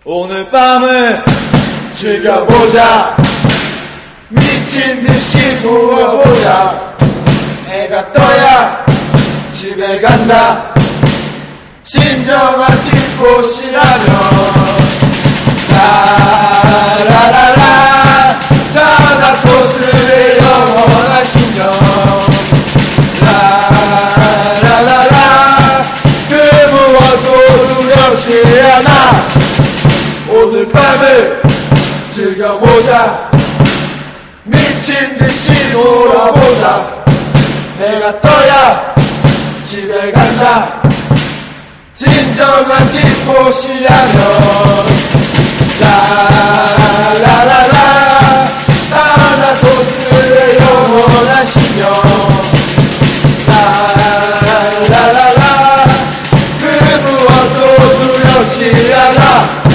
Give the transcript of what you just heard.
오늘 밤을 즐겨보자. 미친듯이 누워보자. 해가 떠야 집에 간다. 진정한 뒷꽃이라면 라라라라 타나토스의 영원한 신념. 라라라라 그 무엇도 두렵지 않아. 오늘 밤을 즐겨보자. 미친듯이 놀아보자. 해가 떠야 집에 간다. 진정한 뒷꽃이라면 라라라라 타나토스의 영원한 신념. 라라라라 그 무엇도 두렵지 않아.